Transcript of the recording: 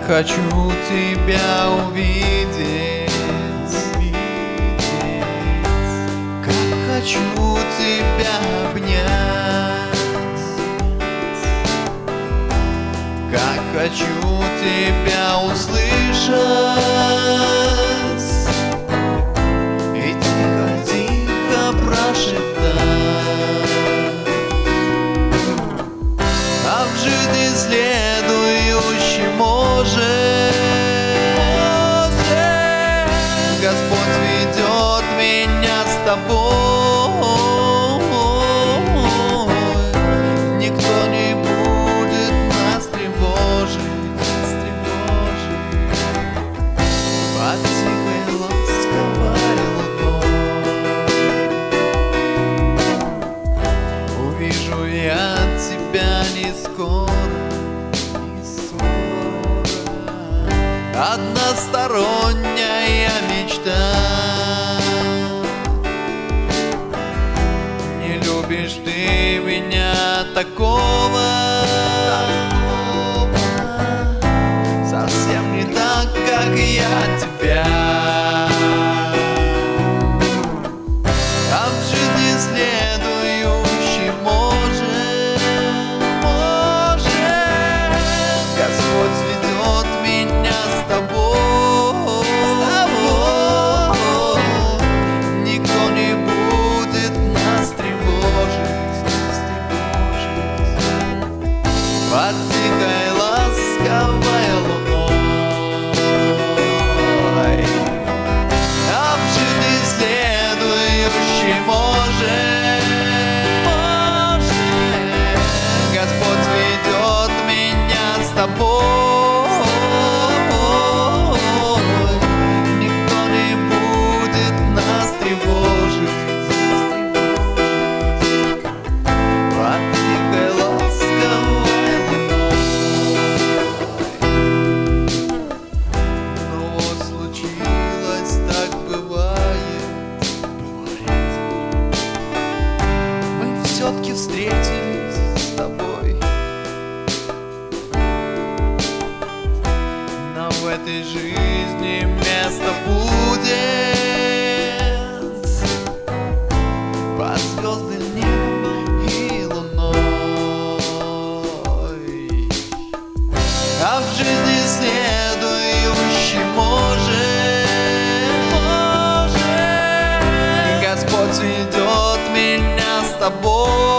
хочу тебя увидеть, как хочу тебя обнять, как хочу тебя услышать и тихо-тихо прошептать. А в жизни следующий может Господь ведет меня с тобой. Никто не будет нас тревожить под тихой ласковой луной. Увижу я тебя не скоро, односторонняя мечта. Не любишь ты меня такого, совсем не так, как я тебя. А в жизни следующий может Господь ведет меня с тобой. Никто не будет нас тревожить под тихой ласковой луной. А в жизни следующий может Господь ведет меня с тобой. Все-таки встретились с тобой, но в этой жизни место будет под звездным небом и луной. А в жизни следующий может Господь ведет меня с тобой.